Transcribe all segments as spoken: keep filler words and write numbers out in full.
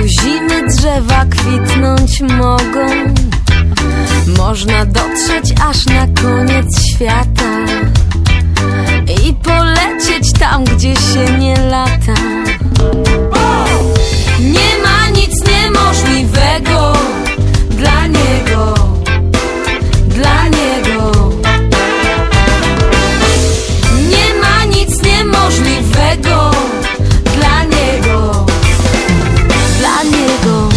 zimy drzewa kwitnąć mogą. Można dotrzeć aż na koniec świata i polecieć tam, gdzie się nie lata. Nie ma nic niemożliwego dla niego, dla niego. Nie ma nic niemożliwego dla niego, dla niego.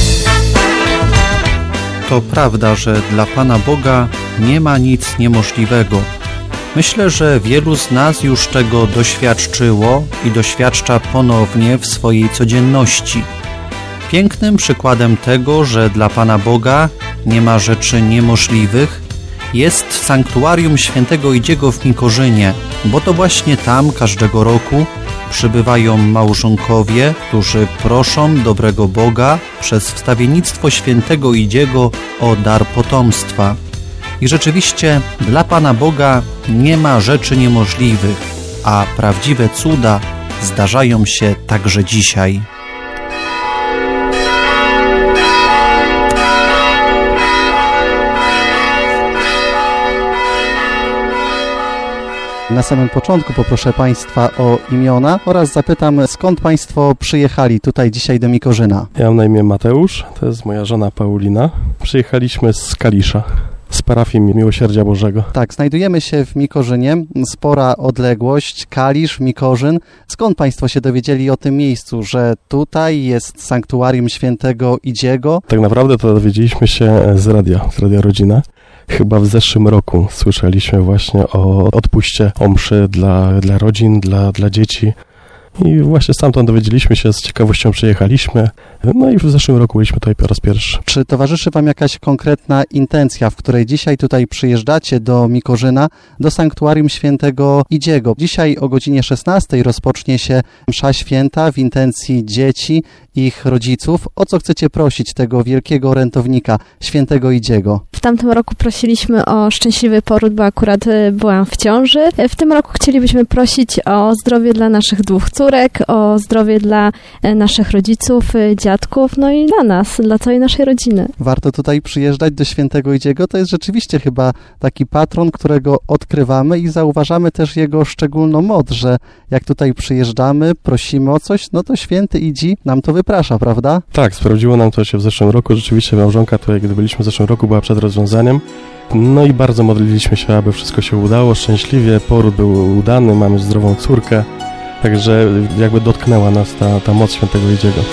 To prawda, że dla Pana Boga nie ma nic niemożliwego. Myślę, że wielu z nas już tego doświadczyło i doświadcza ponownie w swojej codzienności. Pięknym przykładem tego, że dla Pana Boga nie ma rzeczy niemożliwych, jest sanktuarium świętego Idziego w Mikorzynie, bo to właśnie tam każdego roku przybywają małżonkowie, którzy proszą dobrego Boga przez wstawiennictwo świętego Idziego o dar potomstwa. I rzeczywiście dla Pana Boga nie ma rzeczy niemożliwych, a prawdziwe cuda zdarzają się także dzisiaj. Na samym początku poproszę Państwa o imiona oraz zapytam, skąd Państwo przyjechali tutaj dzisiaj do Mikorzyna. Ja mam na imię Mateusz, to jest moja żona Paulina. Przyjechaliśmy z Kalisza, z parafii Miłosierdzia Bożego. Tak, znajdujemy się w Mikorzynie, spora odległość, Kalisz, Mikorzyn. Skąd Państwo się dowiedzieli o tym miejscu, że tutaj jest sanktuarium świętego Idziego? Tak naprawdę to dowiedzieliśmy się z radia, z Radia Rodzina. Chyba w zeszłym roku słyszeliśmy właśnie o odpuście, o mszy dla, dla rodzin, dla, dla dzieci. I właśnie stamtąd dowiedzieliśmy się, z ciekawością przyjechaliśmy. No i w zeszłym roku byliśmy tutaj po raz pierwszy. Czy towarzyszy Wam jakaś konkretna intencja, w której dzisiaj tutaj przyjeżdżacie do Mikorzyna, do sanktuarium świętego Idziego? Dzisiaj o godzinie szesnastej rozpocznie się msza święta w intencji dzieci, ich rodziców. O co chcecie prosić tego wielkiego orędownika, świętego Idziego? W tamtym roku prosiliśmy o szczęśliwy poród, bo akurat byłam w ciąży. W tym roku chcielibyśmy prosić o zdrowie dla naszych dwóch córek, o zdrowie dla naszych rodziców, dziadków, no i dla nas, dla całej naszej rodziny. Warto tutaj przyjeżdżać do świętego Idziego. To jest rzeczywiście chyba taki patron, którego odkrywamy i zauważamy też jego szczególną moc, że jak tutaj przyjeżdżamy, prosimy o coś, no to święty Idzi nam to wyprasza, prawda? Tak, sprawdziło nam to się w zeszłym roku. Rzeczywiście małżonka tutaj, gdy byliśmy w zeszłym roku, była przed rozwiązaniem. No i bardzo modliliśmy się, aby wszystko się udało szczęśliwie. Poród był udany, mamy zdrową córkę. Także jakby dotknęła nas ta, ta moc świętego Idziego.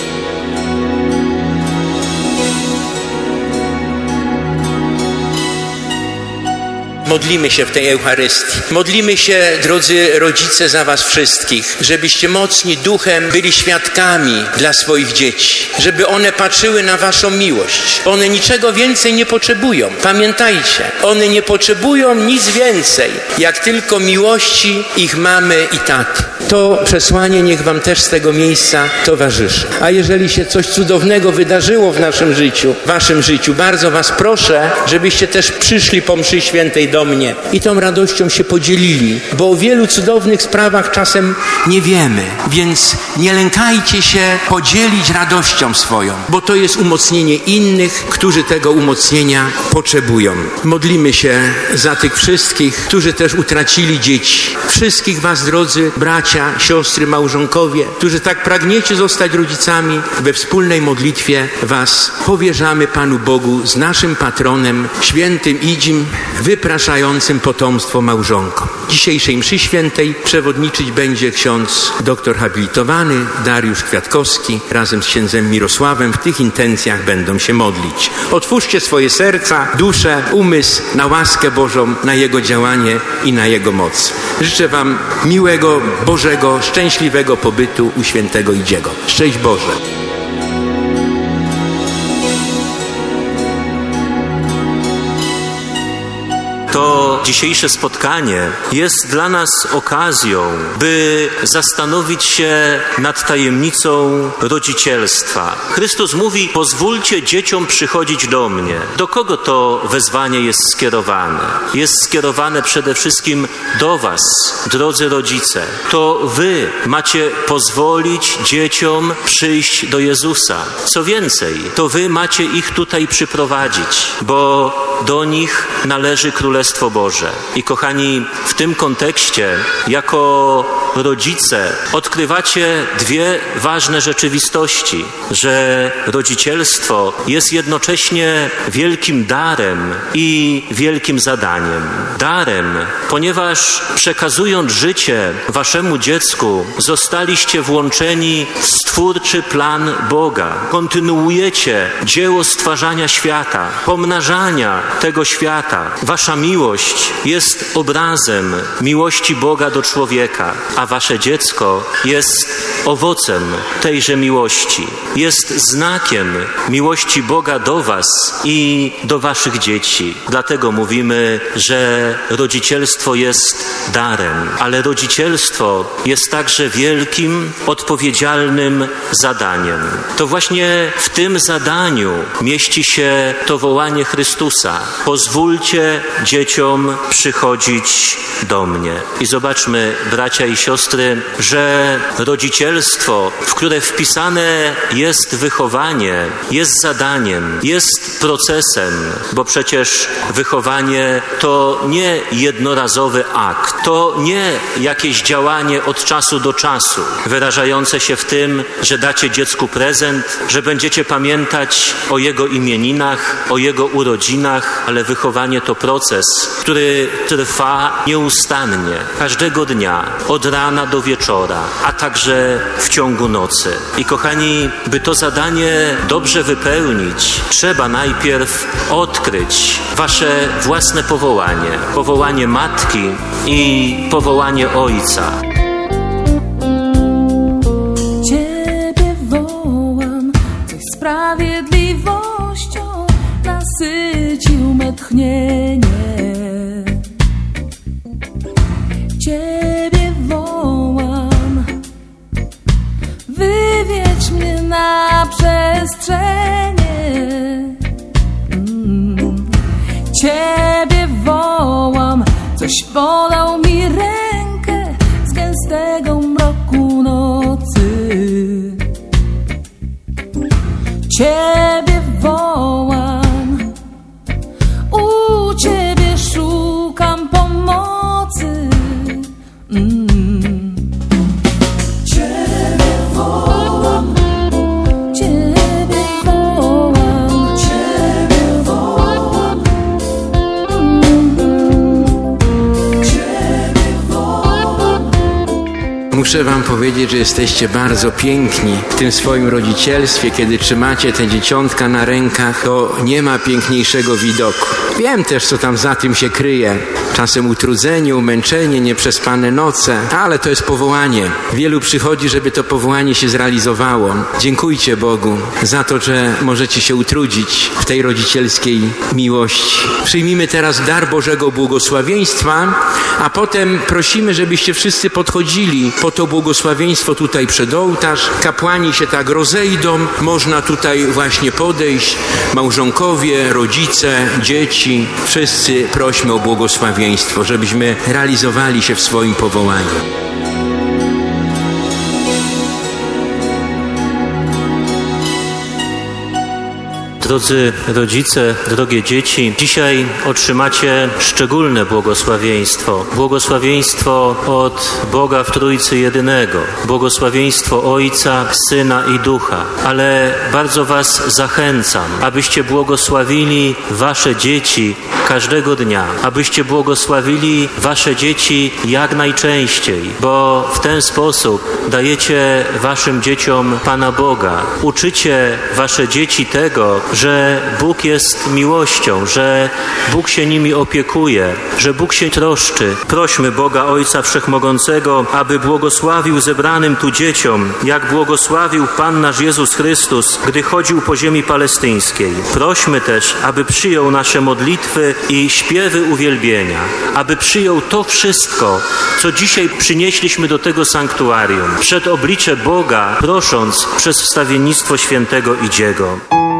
Modlimy się w tej Eucharystii. Modlimy się, drodzy rodzice, za was wszystkich, żebyście mocni duchem byli świadkami dla swoich dzieci, żeby one patrzyły na waszą miłość. One niczego więcej nie potrzebują. Pamiętajcie, one nie potrzebują nic więcej, jak tylko miłości ich mamy i taty. To przesłanie niech wam też z tego miejsca towarzyszy. A jeżeli się coś cudownego wydarzyło w naszym życiu, w waszym życiu, bardzo was proszę, żebyście też przyszli po mszy świętej do mnie i tą radością się podzielili, bo o wielu cudownych sprawach czasem nie wiemy, więc nie lękajcie się podzielić radością swoją, bo to jest umocnienie innych, którzy tego umocnienia potrzebują. Modlimy się za tych wszystkich, którzy też utracili dzieci. Wszystkich was, drodzy bracia, siostry, małżonkowie, którzy tak pragniecie zostać rodzicami, we wspólnej modlitwie was powierzamy Panu Bogu z naszym patronem, świętym Idzim, wypraszającym potomstwo małżonkom. Dzisiejszej mszy świętej przewodniczyć będzie ksiądz doktor habilitowany Dariusz Kwiatkowski razem z księdzem Mirosławem. W tych intencjach będą się modlić. Otwórzcie swoje serca, duszę, umysł na łaskę Bożą, na Jego działanie i na Jego moc. Życzę wam miłego, Bożego, szczęśliwego pobytu u świętego Idziego. Szczęść Boże! To dzisiejsze spotkanie jest dla nas okazją, by zastanowić się nad tajemnicą rodzicielstwa. Chrystus mówi: pozwólcie dzieciom przychodzić do mnie. Do kogo to wezwanie jest skierowane? Jest skierowane przede wszystkim do was, drodzy rodzice. To wy macie pozwolić dzieciom przyjść do Jezusa. Co więcej, to wy macie ich tutaj przyprowadzić, bo do nich należy Królestwo Boże. I kochani, w tym kontekście, jako rodzice, odkrywacie dwie ważne rzeczywistości, że rodzicielstwo jest jednocześnie wielkim darem i wielkim zadaniem. Darem, ponieważ przekazując życie waszemu dziecku, zostaliście włączeni w stwórczy plan Boga. Kontynuujecie dzieło stwarzania świata, pomnażania tego świata. Wasza miłość jest obrazem miłości Boga do człowieka, a wasze dziecko jest owocem tejże miłości. Jest znakiem miłości Boga do was i do waszych dzieci. Dlatego mówimy, że rodzicielstwo jest darem, ale rodzicielstwo jest także wielkim, odpowiedzialnym zadaniem. To właśnie w tym zadaniu mieści się to wołanie Chrystusa: pozwólcie dzieciom przychodzić do mnie. I zobaczmy, bracia i siostry, że rodzicielstwo, w które wpisane jest wychowanie, jest zadaniem, jest procesem, bo przecież wychowanie to nie jednorazowy akt, to nie jakieś działanie od czasu do czasu, wyrażające się w tym, że dacie dziecku prezent, że będziecie pamiętać o jego imieninach, o jego urodzinach, ale wychowanie to proces, który trwa nieustannie, każdego dnia, od rana do wieczora, a także w ciągu nocy. I kochani, by to zadanie dobrze wypełnić, trzeba najpierw odkryć wasze własne powołanie, powołanie matki i powołanie ojca. Ciebie wołam, coś sprawiedliwością nasycił me tchnienie. Ciebie wołam, wywiedź mnie na przestrzenie. Mm. Ciebie wołam, coś podał mi rękę z gęstego mroku nocy. Ciebie wołam, u Ciebie szukam pomocy. Mm. Ciebie wołam, Ciebie wołam, Ciebie wołam. Mm. Ciebie wołam. Muszę wam powiedzieć, że jesteście bardzo piękni w tym swoim rodzicielstwie. Kiedy trzymacie te dzieciątka na rękach, to nie ma piękniejszego widoku. Wiem też, co tam za tym się kryje. Czasem utrudzenie, umęczenie, nieprzespane noce, ale to jest powołanie. Wielu przychodzi, żeby to powołanie się zrealizowało. Dziękujcie Bogu za to, że możecie się utrudzić w tej rodzicielskiej miłości. Przyjmijmy teraz dar Bożego błogosławieństwa, a potem prosimy, żebyście wszyscy podchodzili po to błogosławieństwo tutaj przed ołtarz. Kapłani się tak rozejdą, można tutaj właśnie podejść. Małżonkowie, rodzice, dzieci, wszyscy prośmy o błogosławieństwo, żebyśmy realizowali się w swoim powołaniu. Drodzy rodzice, drogie dzieci, dzisiaj otrzymacie szczególne błogosławieństwo. Błogosławieństwo od Boga w Trójcy Jedynego. Błogosławieństwo Ojca, Syna i Ducha. Ale bardzo was zachęcam, abyście błogosławili wasze dzieci każdego dnia. Abyście błogosławili wasze dzieci jak najczęściej, bo w ten sposób dajecie waszym dzieciom Pana Boga. Uczycie wasze dzieci tego, że Bóg jest miłością, że Bóg się nimi opiekuje, że Bóg się troszczy. Prośmy Boga Ojca Wszechmogącego, aby błogosławił zebranym tu dzieciom, jak błogosławił Pan nasz Jezus Chrystus, gdy chodził po ziemi palestyńskiej. Prośmy też, aby przyjął nasze modlitwy i śpiewy uwielbienia, aby przyjął to wszystko, co dzisiaj przynieśliśmy do tego sanktuarium, przed oblicze Boga, prosząc przez wstawiennictwo świętego Idziego.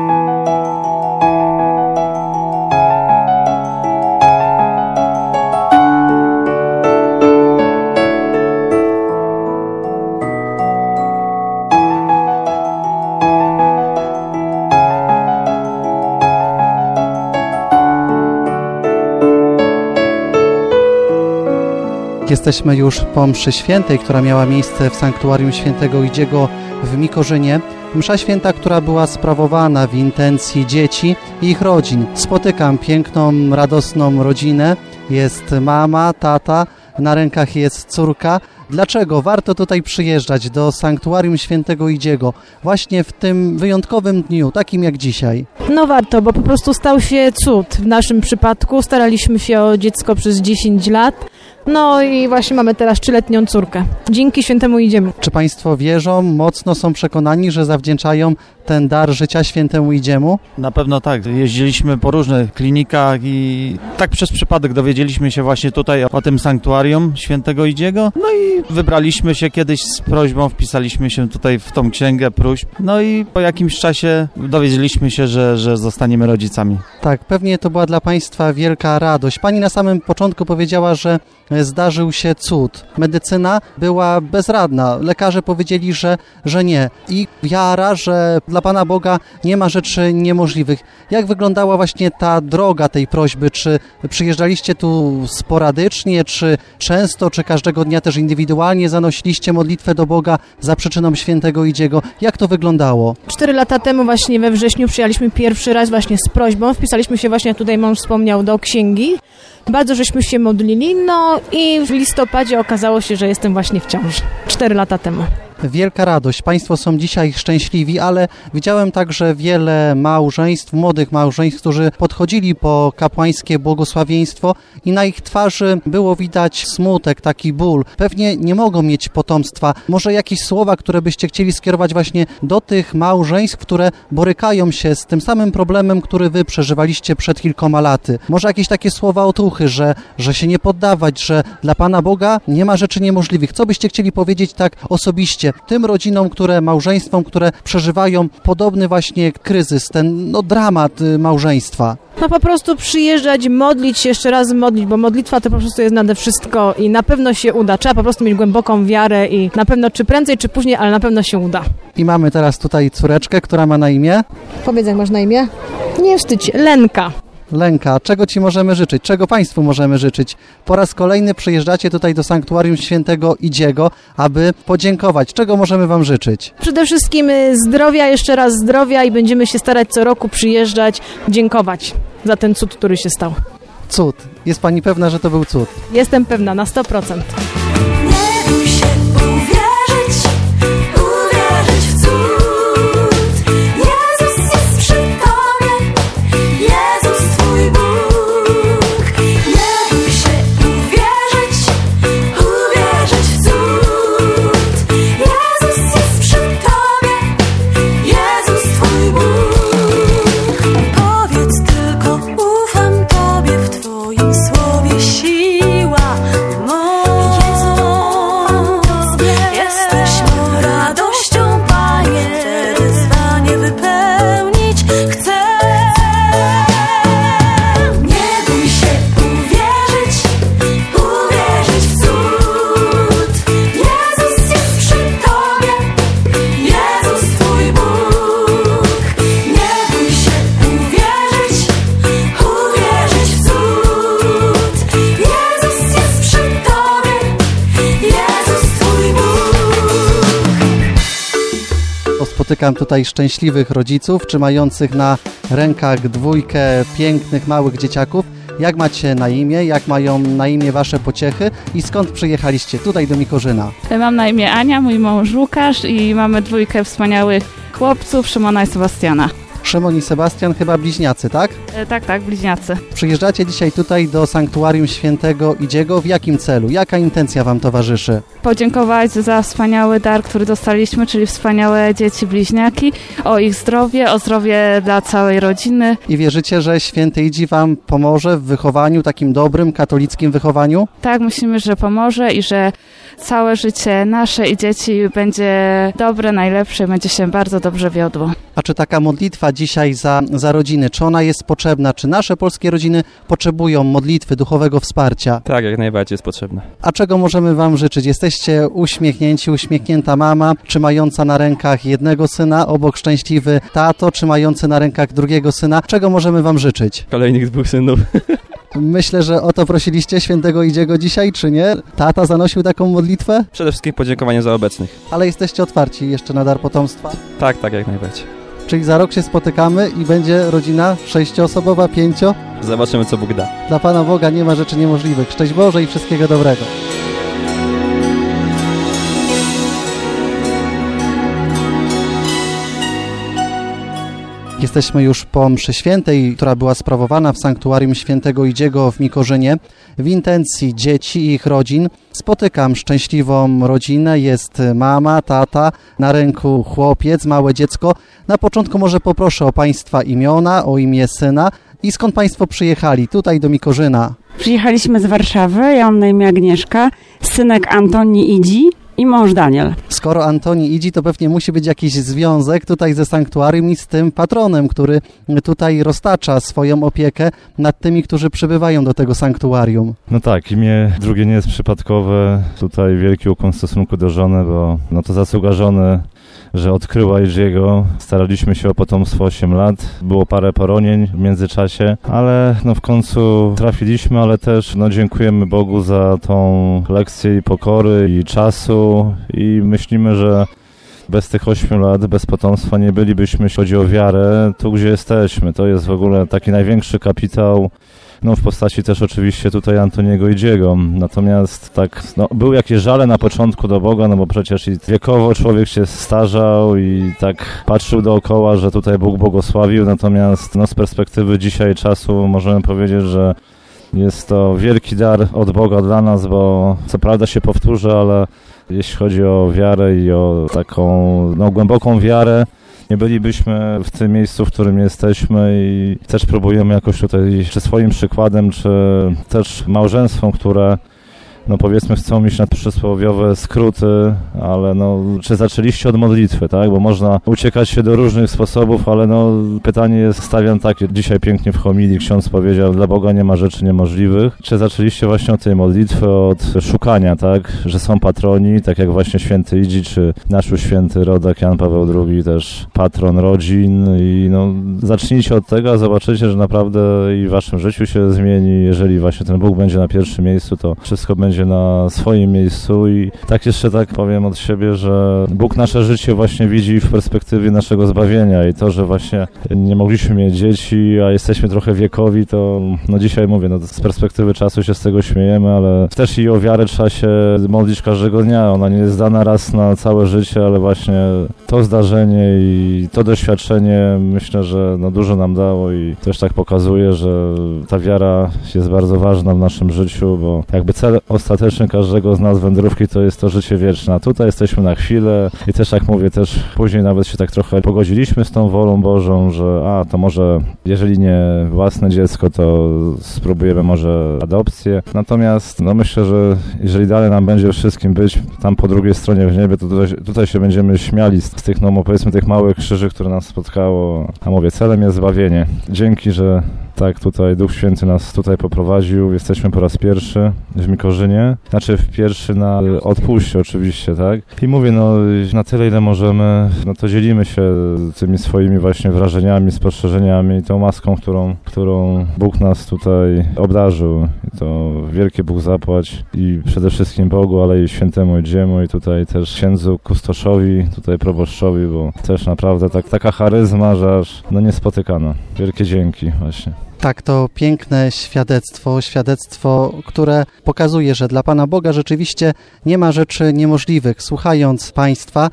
Jesteśmy już po mszy świętej, która miała miejsce w sanktuarium świętego Idziego w Mikorzynie. Msza święta, która była sprawowana w intencji dzieci i ich rodzin. Spotykam piękną, radosną rodzinę. Jest mama, tata, na rękach jest córka. Dlaczego warto tutaj przyjeżdżać do sanktuarium świętego Idziego właśnie w tym wyjątkowym dniu, takim jak dzisiaj? No warto, bo po prostu stał się cud w naszym przypadku. Staraliśmy się o dziecko przez dziesięć lat. No i właśnie mamy teraz trzyletnią córkę. Dzięki świętemu Idziemu. Czy Państwo wierzą, mocno są przekonani, że zawdzięczają ten dar życia świętemu Idziemu? Na pewno tak. Jeździliśmy po różnych klinikach i tak przez przypadek dowiedzieliśmy się właśnie tutaj o tym sanktuarium świętego Idziego. No i wybraliśmy się kiedyś z prośbą, wpisaliśmy się tutaj w tą księgę próśb. No i po jakimś czasie dowiedzieliśmy się, że, że zostaniemy rodzicami. Tak, pewnie to była dla Państwa wielka radość. Pani na samym początku powiedziała, że zdarzył się cud. Medycyna była bezradna. Lekarze powiedzieli, że, że nie. I wiara, że dla Pana Boga nie ma rzeczy niemożliwych. Jak wyglądała właśnie ta droga tej prośby? Czy przyjeżdżaliście tu sporadycznie, czy często, czy każdego dnia też indywidualnie zanosiliście modlitwę do Boga za przyczyną świętego Idziego? Jak to wyglądało? Cztery lata temu właśnie we wrześniu przyjechaliśmy pierwszy raz właśnie z prośbą. Wpisaliśmy się właśnie, tutaj mąż wspomniał, do księgi. Bardzo żeśmy się modlili, no i w listopadzie okazało się, że jestem właśnie w ciąży. Cztery lata temu. Wielka radość. Państwo są dzisiaj szczęśliwi, ale widziałem także wiele małżeństw, młodych małżeństw, którzy podchodzili po kapłańskie błogosławieństwo i na ich twarzy było widać smutek, taki ból. Pewnie nie mogą mieć potomstwa. Może jakieś słowa, które byście chcieli skierować właśnie do tych małżeństw, które borykają się z tym samym problemem, który wy przeżywaliście przed kilkoma laty. Może jakieś takie słowa otuchy, że, że się nie poddawać, że dla Pana Boga nie ma rzeczy niemożliwych. Co byście chcieli powiedzieć tak osobiście tym rodzinom, które, małżeństwom, które przeżywają podobny właśnie kryzys, ten no, dramat y, małżeństwa? No po prostu przyjeżdżać, modlić się, jeszcze raz modlić, bo modlitwa to po prostu jest nade wszystko i na pewno się uda. Trzeba po prostu mieć głęboką wiarę i na pewno czy prędzej, czy później, ale na pewno się uda. I mamy teraz tutaj córeczkę, która ma na imię? Powiedz, jak masz na imię? Nie wstydź, Lenka. Lenka, czego Ci możemy życzyć? Czego Państwu możemy życzyć? Po raz kolejny przyjeżdżacie tutaj do sanktuarium świętego Idziego, aby podziękować. Czego możemy Wam życzyć? Przede wszystkim zdrowia, jeszcze raz zdrowia i będziemy się starać co roku przyjeżdżać, dziękować za ten cud, który się stał. Cud. Jest Pani pewna, że to był cud? Jestem pewna, na sto procent. Nie bój się uwierzyć, uwierzyć w cud. Jezus jest przy Tobie, Jezus Twój Bóg. Nie bój się uwierzyć, uwierzyć w cud. Jezus jest przy Tobie, Jezus Twój Bóg. Powiedz tylko, ufam Tobie, w Twoim słowie siła, moc. Jesteś mą radością, Panie, wyzwanie wypełnić chcę. Nie bój się uwierzyć, uwierzyć w cud. Jezus jest przy Tobie, Jezus Twój Bóg. Nie bój się uwierzyć, uwierzyć w cud. Jezus jest przy Tobie, Jezus Twój Bóg. Spotykam tutaj szczęśliwych rodziców, trzymających na rękach dwójkę pięknych, małych dzieciaków. Jak macie na imię? Jak mają na imię Wasze pociechy? I skąd przyjechaliście tutaj do Mikorzyna? Mam na imię Ania, mój mąż Łukasz i mamy dwójkę wspaniałych chłopców, Szymona i Sebastiana. Szymon i Sebastian, chyba bliźniacy, tak? E, tak, tak, bliźniacy. Przyjeżdżacie dzisiaj tutaj do Sanktuarium Świętego Idziego. W jakim celu? Jaka intencja wam towarzyszy? Podziękować za wspaniały dar, który dostaliśmy, czyli wspaniałe dzieci bliźniaki, o ich zdrowie, o zdrowie dla całej rodziny. I wierzycie, że Święty Idzi wam pomoże w wychowaniu, takim dobrym, katolickim wychowaniu? Tak, myślimy, że pomoże i że całe życie nasze i dzieci będzie dobre, najlepsze, będzie się bardzo dobrze wiodło. A czy taka modlitwa dzisiaj za, za rodziny, czy ona jest potrzebna? Czy nasze polskie rodziny potrzebują modlitwy, duchowego wsparcia? Tak, jak najbardziej jest potrzebna. A czego możemy wam życzyć? Jesteście uśmiechnięci, uśmiechnięta mama, trzymająca na rękach jednego syna, obok szczęśliwy tato, trzymający na rękach drugiego syna. Czego możemy wam życzyć? Kolejnych dwóch synów. Myślę, że o to prosiliście Świętego Idziego dzisiaj, czy nie? Tata zanosił taką modlitwę? Przede wszystkim podziękowanie za obecnych. Ale jesteście otwarci jeszcze na dar potomstwa? Tak, tak, jak najbardziej. Czyli za rok się spotykamy i będzie rodzina sześcioosobowa, pięcio? Zobaczymy, co Bóg da. Dla Pana Boga nie ma rzeczy niemożliwych. Szczęść Boże i wszystkiego dobrego. Jesteśmy już po mszy świętej, która była sprawowana w Sanktuarium Świętego Idziego w Mikorzynie. W intencji dzieci i ich rodzin spotykam szczęśliwą rodzinę. Jest mama, tata, na ręku chłopiec, małe dziecko. Na początku może poproszę o Państwa imiona, o imię syna i skąd Państwo przyjechali tutaj do Mikorzyna? Przyjechaliśmy z Warszawy, ja mam na imię Agnieszka, synek Antoni Idzi i mąż Daniel. Skoro Antoni Idzi, to pewnie musi być jakiś związek tutaj ze sanktuarium i z tym patronem, który tutaj roztacza swoją opiekę nad tymi, którzy przybywają do tego sanktuarium. No tak, imię drugie nie jest przypadkowe. Tutaj wielki ukłon w stosunku do żony, bo no to zasługa żony, że odkryła Idziego. Staraliśmy się o potomstwo osiem lat. Było parę poronień w międzyczasie, ale no w końcu trafiliśmy, ale też no dziękujemy Bogu za tą lekcję i pokory i czasu i myślimy, że bez tych ośmiu lat, bez potomstwa nie bylibyśmy, jeśli chodzi o wiarę, tu gdzie jesteśmy. To jest w ogóle taki największy kapitał, no w postaci też oczywiście tutaj Antoniego Idziego. Natomiast tak, no, były jakieś żale na początku do Boga, no bo przecież i wiekowo człowiek się starzał i tak patrzył dookoła, że tutaj Bóg błogosławił. Natomiast no, z perspektywy dzisiaj czasu możemy powiedzieć, że jest to wielki dar od Boga dla nas, bo co prawda się powtórzę, ale jeśli chodzi o wiarę i o taką no, głęboką wiarę, nie bylibyśmy w tym miejscu, w którym jesteśmy i też próbujemy jakoś tutaj, czy swoim przykładem, czy też małżeństwom, które no powiedzmy chcą iść na przysłowiowe skróty, ale no czy zaczęliście od modlitwy, tak? Bo można uciekać się do różnych sposobów, ale no pytanie jest, stawiam takie, dzisiaj pięknie w homilii ksiądz powiedział, dla Boga nie ma rzeczy niemożliwych. Czy zaczęliście właśnie od tej modlitwy, od szukania, tak? Że są patroni, tak jak właśnie święty Idzi, czy nasz święty rodak Jan Paweł drugi, też patron rodzin i no zacznijcie od tego, a zobaczycie, że naprawdę i w waszym życiu się zmieni, jeżeli właśnie ten Bóg będzie na pierwszym miejscu, to wszystko będzie na swoim miejscu i tak jeszcze tak powiem od siebie, że Bóg nasze życie właśnie widzi w perspektywie naszego zbawienia i to, że właśnie nie mogliśmy mieć dzieci, a jesteśmy trochę wiekowi, to no dzisiaj mówię, no z perspektywy czasu się z tego śmiejemy, ale też i o wiarę trzeba się modlić każdego dnia. Ona nie jest dana raz na całe życie, ale właśnie to zdarzenie i to doświadczenie myślę, że no dużo nam dało i też tak pokazuje, że ta wiara jest bardzo ważna w naszym życiu, bo jakby cel ostateczny każdego z nas wędrówki to jest to życie wieczne. A tutaj jesteśmy na chwilę i też jak mówię, też później nawet się tak trochę pogodziliśmy z tą wolą Bożą, że a to może jeżeli nie własne dziecko, to spróbujemy może adopcję. Natomiast no myślę, że jeżeli dalej nam będzie wszystkim być tam po drugiej stronie w niebie, to tutaj, tutaj się będziemy śmiali z, z tych, no powiedzmy tych małych krzyży, które nas spotkało. A mówię, celem jest zbawienie. Dzięki, że tak, tutaj Duch Święty nas tutaj poprowadził. Jesteśmy po raz pierwszy w Mikorzynie. Znaczy w pierwszy na odpuście oczywiście, tak? I mówię, no na tyle, ile możemy, no to dzielimy się tymi swoimi właśnie wrażeniami, spostrzeżeniami i tą maską, którą, którą Bóg nas tutaj obdarzył. I to wielkie Bóg zapłać i przede wszystkim Bogu, ale i świętemu Idziemu i tutaj też księdzu kustoszowi, tutaj proboszczowi, bo też naprawdę tak, taka charyzma, że aż no niespotykana. Wielkie dzięki właśnie. Tak, to piękne świadectwo, świadectwo, które pokazuje, że dla Pana Boga rzeczywiście nie ma rzeczy niemożliwych. Słuchając Państwa,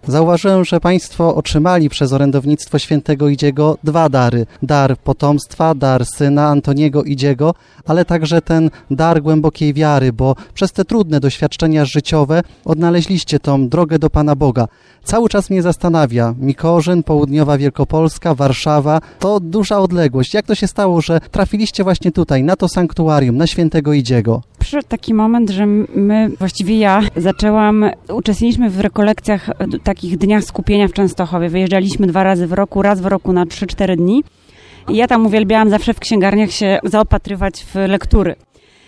Zauważyłem, że Państwo otrzymali przez orędownictwo świętego Idziego dwa dary. Dar potomstwa, dar syna Antoniego Idziego, ale także ten dar głębokiej wiary, bo przez te trudne doświadczenia życiowe odnaleźliście tą drogę do Pana Boga. Cały czas mnie zastanawia, Mikorzyn, południowa Wielkopolska, Warszawa, to duża odległość. Jak to się stało, że trafiliście właśnie tutaj, na to sanktuarium, na świętego Idziego? Przyszedł taki moment, że my, właściwie ja, zaczęłam, uczestniczyliśmy w rekolekcjach, takich dniach skupienia w Częstochowie. Wyjeżdżaliśmy dwa razy w roku, raz w roku na trzy cztery dni. I ja tam uwielbiałam zawsze w księgarniach się zaopatrywać w lektury.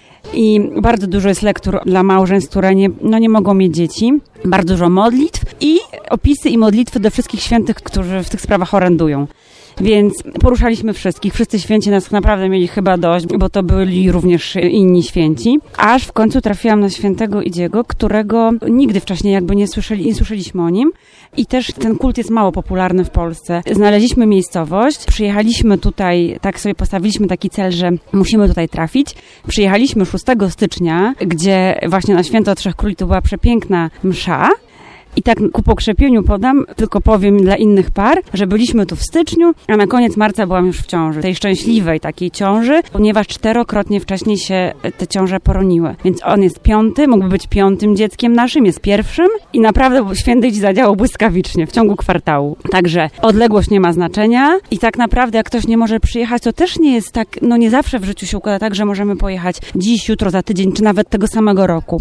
I bardzo dużo jest lektur dla małżeństw, które nie, no nie mogą mieć dzieci. Bardzo dużo modlitw i opisy i modlitwy do wszystkich świętych, którzy w tych sprawach orędują. Więc poruszaliśmy wszystkich. Wszyscy święci nas naprawdę mieli chyba dość, bo to byli również inni święci. Aż w końcu trafiłam na świętego Idziego, którego nigdy wcześniej jakby nie słyszeli, nie słyszeliśmy o nim. I też ten kult jest mało popularny w Polsce. Znaleźliśmy miejscowość, przyjechaliśmy tutaj, tak sobie postawiliśmy taki cel, że musimy tutaj trafić. Przyjechaliśmy szóstego stycznia, gdzie właśnie na Święto Trzech Króli to była przepiękna msza. I tak ku pokrzepieniu podam, tylko powiem dla innych par, że byliśmy tu w styczniu, a na koniec marca byłam już w ciąży. Tej szczęśliwej takiej ciąży, ponieważ czterokrotnie wcześniej się te ciąże poroniły. Więc on jest piąty, mógłby być piątym dzieckiem naszym, jest pierwszym i naprawdę święty Idzi zadziałał błyskawicznie w ciągu kwartału. Także odległość nie ma znaczenia i tak naprawdę jak ktoś nie może przyjechać, to też nie jest tak, no nie zawsze w życiu się układa tak, że możemy pojechać dziś, jutro, za tydzień, czy nawet tego samego roku.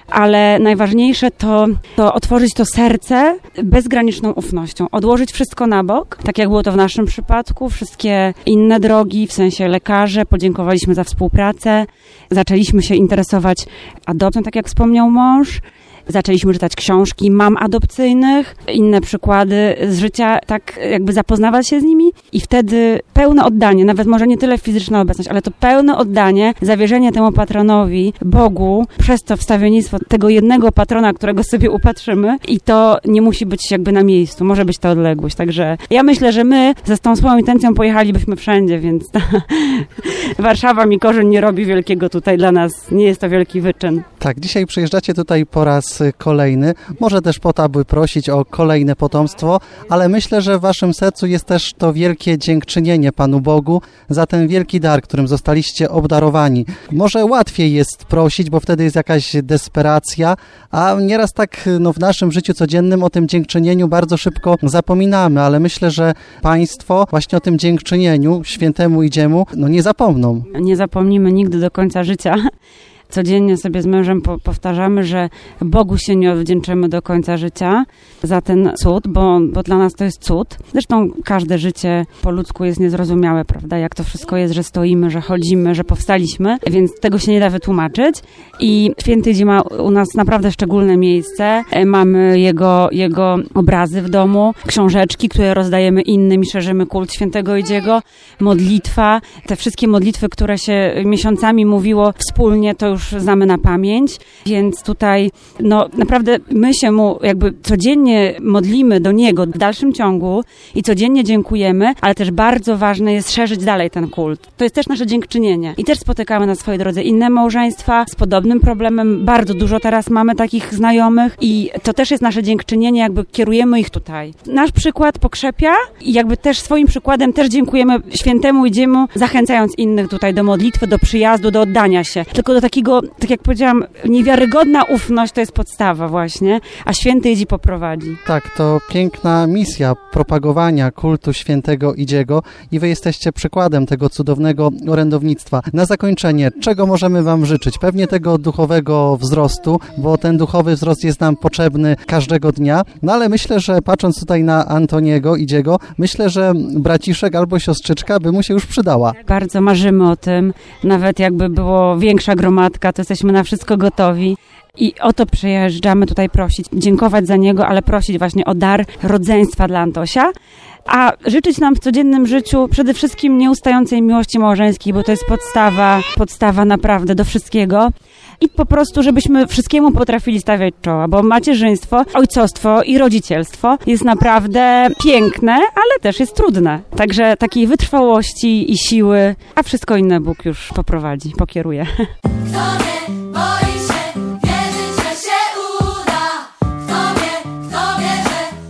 Ale najważniejsze to, to otworzyć to serce bezgraniczną ufnością, odłożyć wszystko na bok, tak jak było to w naszym przypadku, wszystkie inne drogi, w sensie lekarze, podziękowaliśmy za współpracę, zaczęliśmy się interesować adopcją, tak jak wspomniał mąż, zaczęliśmy czytać książki mam adopcyjnych, inne przykłady z życia, tak jakby zapoznawać się z nimi i wtedy pełne oddanie, nawet może nie tyle fizyczna obecność, ale to pełne oddanie, zawierzenie temu patronowi, Bogu, przez to wstawiennictwo tego jednego patrona, którego sobie upatrzymy i to nie musi być jakby na miejscu, może być ta odległość, także ja myślę, że my ze tą swoją intencją pojechalibyśmy wszędzie, więc ta Warszawa, Mikorzyn nie robi wielkiego tutaj dla nas, nie jest to wielki wyczyn. Tak, dzisiaj przyjeżdżacie tutaj po raz kolejny, może też po to, aby prosić o kolejne potomstwo, ale myślę, że w waszym sercu jest też to wielkie dziękczynienie Panu Bogu za ten wielki dar, którym zostaliście obdarowani. Może łatwiej jest prosić, bo wtedy jest jakaś desperacja, a nieraz tak no, w naszym życiu codziennym o tym dziękczynieniu bardzo szybko zapominamy, ale myślę, że Państwo właśnie o tym dziękczynieniu świętemu Idziemu no, nie zapomną. Nie zapomnimy nigdy do końca życia. Codziennie sobie z mężem po- powtarzamy, że Bogu się nie odwdzięczymy do końca życia za ten cud, bo, bo dla nas to jest cud. Zresztą każde życie po ludzku jest niezrozumiałe, prawda? Jak to wszystko jest, że stoimy, że chodzimy, że powstaliśmy, więc tego się nie da wytłumaczyć. I święty Idzi ma u nas naprawdę szczególne miejsce. Mamy jego, jego obrazy w domu, książeczki, które rozdajemy innym i szerzymy kult świętego Idziego, modlitwa, te wszystkie modlitwy, które się miesiącami mówiło wspólnie, to już znamy na pamięć, więc tutaj no naprawdę my się mu jakby codziennie modlimy do niego w dalszym ciągu i codziennie dziękujemy, ale też bardzo ważne jest szerzyć dalej ten kult. To jest też nasze dziękczynienie. I też spotykamy na swojej drodze inne małżeństwa z podobnym problemem. Bardzo dużo teraz mamy takich znajomych i to też jest nasze dziękczynienie, jakby kierujemy ich tutaj. Nasz przykład pokrzepia i jakby też swoim przykładem też dziękujemy świętemu Idziemu, zachęcając innych tutaj do modlitwy, do przyjazdu, do oddania się. Tylko do takiego, tak jak powiedziałam, niewiarygodna ufność to jest podstawa właśnie, a święty Idzi poprowadzi. Tak, to piękna misja propagowania kultu świętego Idziego i wy jesteście przykładem tego cudownego orędownictwa. Na zakończenie, czego możemy wam życzyć? Pewnie tego duchowego wzrostu, bo ten duchowy wzrost jest nam potrzebny każdego dnia, no ale myślę, że patrząc tutaj na Antoniego Idziego, myślę, że braciszek albo siostrzyczka by mu się już przydała. Bardzo marzymy o tym, nawet jakby było większa gromadka, to jesteśmy na wszystko gotowi. I o to przyjeżdżamy tutaj prosić, dziękować za niego, ale prosić właśnie o dar rodzeństwa dla Antosia, a życzyć nam w codziennym życiu przede wszystkim nieustającej miłości małżeńskiej, bo to jest podstawa, podstawa naprawdę do wszystkiego. I po prostu, żebyśmy wszystkiemu potrafili stawiać czoła, bo macierzyństwo, ojcostwo i rodzicielstwo jest naprawdę piękne, ale też jest trudne. Także takiej wytrwałości i siły, a wszystko inne Bóg już poprowadzi, pokieruje. Kto nie boi się wierzyć, że się uda? Kto wie, kto wie, że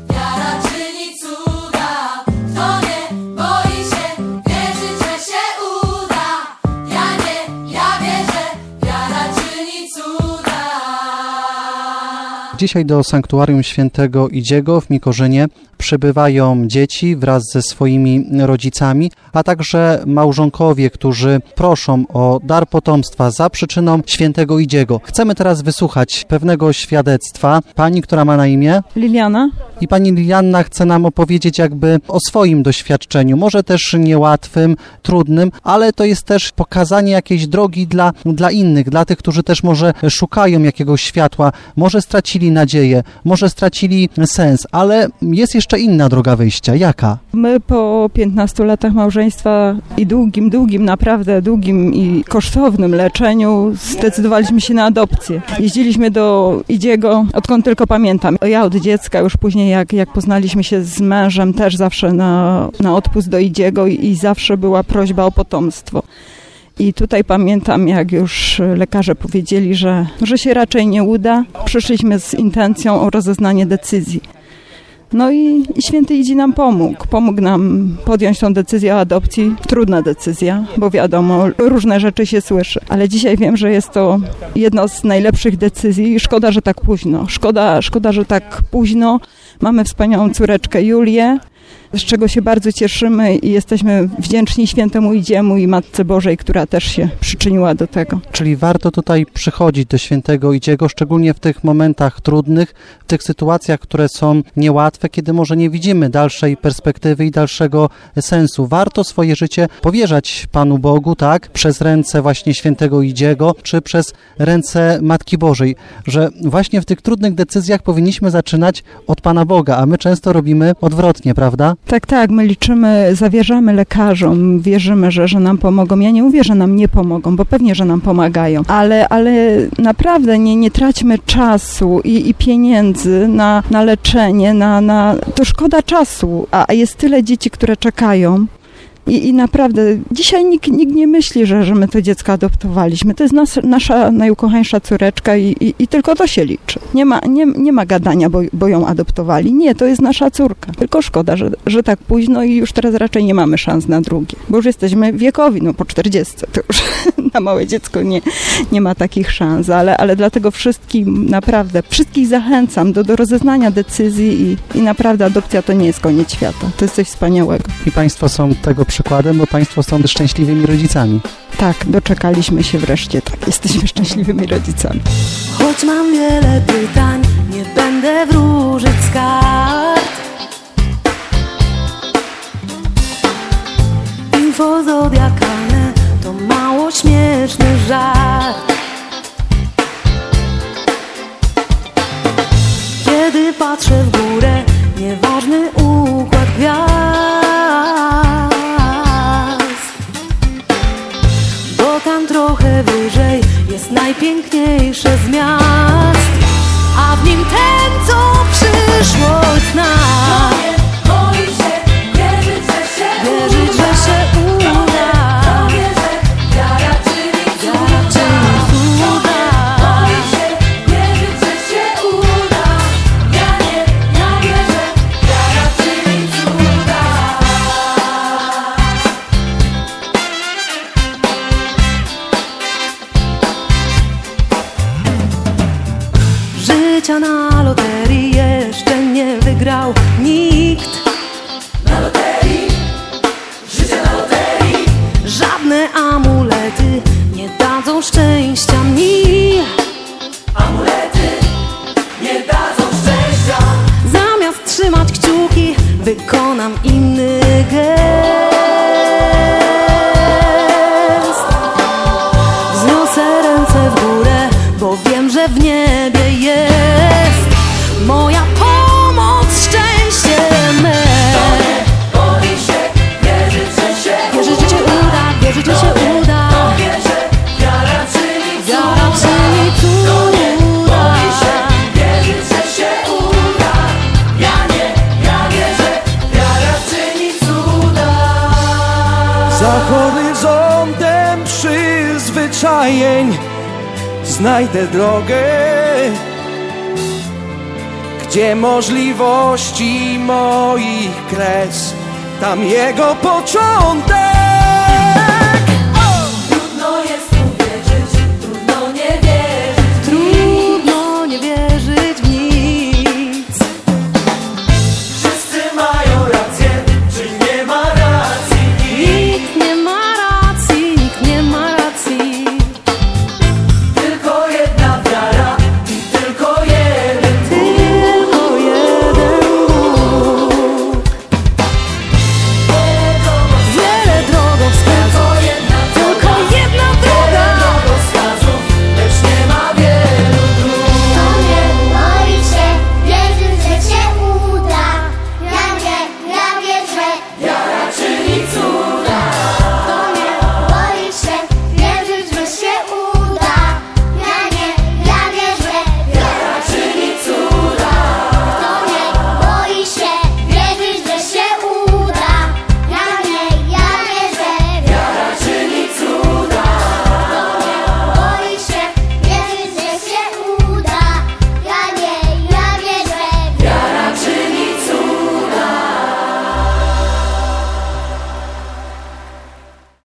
Dzisiaj do Sanktuarium Świętego Idziego w Mikorzynie przybywają dzieci wraz ze swoimi rodzicami, a także małżonkowie, którzy proszą o dar potomstwa za przyczyną Świętego Idziego. Chcemy teraz wysłuchać pewnego świadectwa pani, która ma na imię Liliana. I pani Lilianna chce nam opowiedzieć jakby o swoim doświadczeniu, może też niełatwym, trudnym, ale to jest też pokazanie jakiejś drogi dla, dla innych, dla tych, którzy też może szukają jakiegoś światła, może stracili nadzieję, może stracili sens, ale jest jeszcze inna droga wyjścia. Jaka? My po piętnastu latach małżeństwa i długim, długim, naprawdę długim i kosztownym leczeniu zdecydowaliśmy się na adopcję. Jeździliśmy do Idziego, odkąd tylko pamiętam. Ja od dziecka, już później jak, jak poznaliśmy się z mężem, też zawsze na, na odpust do Idziego i, i zawsze była prośba o potomstwo. I tutaj pamiętam, jak już lekarze powiedzieli, że, że się raczej nie uda, przyszliśmy z intencją o rozeznanie decyzji. No i, i święty Idzi nam pomógł. Pomógł nam podjąć tą decyzję o adopcji. Trudna decyzja, bo wiadomo, różne rzeczy się słyszy. Ale dzisiaj wiem, że jest to jedna z najlepszych decyzji i szkoda, że tak późno. Szkoda, szkoda, że tak późno. Mamy wspaniałą córeczkę Julię, z czego się bardzo cieszymy i jesteśmy wdzięczni Świętemu Idziemu i Matce Bożej, która też się przyczyniła do tego. Czyli warto tutaj przychodzić do Świętego Idziego, szczególnie w tych momentach trudnych, w tych sytuacjach, które są niełatwe, kiedy może nie widzimy dalszej perspektywy i dalszego sensu. Warto swoje życie powierzać Panu Bogu, tak, przez ręce właśnie Świętego Idziego, czy przez ręce Matki Bożej, że właśnie w tych trudnych decyzjach powinniśmy zaczynać od Pana Boga, a my często robimy odwrotnie, prawda? Tak, tak, my liczymy, zawierzamy lekarzom, wierzymy, że, że nam pomogą. Ja nie mówię, że nam nie pomogą, bo pewnie, że nam pomagają, ale, ale naprawdę nie, nie traćmy czasu i, i pieniędzy na, na leczenie, na, na... to szkoda czasu, a jest tyle dzieci, które czekają. I, I naprawdę dzisiaj nikt, nikt nie myśli, że, że my to dziecko adoptowaliśmy. To jest nas, nasza najukochańsza córeczka i, i, i tylko to się liczy. Nie ma, nie, nie ma gadania, bo, bo ją adoptowali. Nie, to jest nasza córka. Tylko szkoda, że, że tak późno i już teraz raczej nie mamy szans na drugie. Bo już jesteśmy wiekowi, no po czterdziestce. To już na małe dziecko nie, nie ma takich szans. Ale, ale dlatego wszystkim naprawdę, wszystkich zachęcam do, do rozeznania decyzji i, i naprawdę adopcja to nie jest koniec świata. To jest coś wspaniałego. I Państwo są tego przykładem, bo Państwo są szczęśliwymi rodzicami. Tak, doczekaliśmy się wreszcie, tak, jesteśmy szczęśliwymi rodzicami. Choć mam wiele pytań, nie będę wróżyć z kart. Info zodiakalne to mało śmieszny żart. Kiedy patrzę w górę, nieważny układ gwiazd, bo tam trochę wyżej jest najpiękniejsze z miast, a w nim ten, co przyszłość zna. Boi się wierzyć, że się wierzyć, że się uda. Kto wie, że wiara czyni cuda. Boi się wierzyć, że się uda. Ja nie, ja wierzę, wiara czyni cuda. Życia na loterii jeszcze nie wygrał nikt. Na loterii, życia na loterii. Żadne amulety nie dadzą szczęścia mi. Amulety nie dadzą szczęścia. Zamiast trzymać kciuki, wykonam inny gest. Wzniosę ręce w górę, bo wiem, że w niebie jest moja pomoc, szczęście me. Boi się wierzyć, że się wierzyć, że się uda, wierzyć, że się uda. Wie, że wiara czyni wiara czyni cuda. Boi się wierzyć, że się uda. Ja nie, ja wierzę, wiara czyni cuda. Za horyzontem przyzwyczajeń znajdę drogę, gdzie możliwości moich kres, tam jego początek.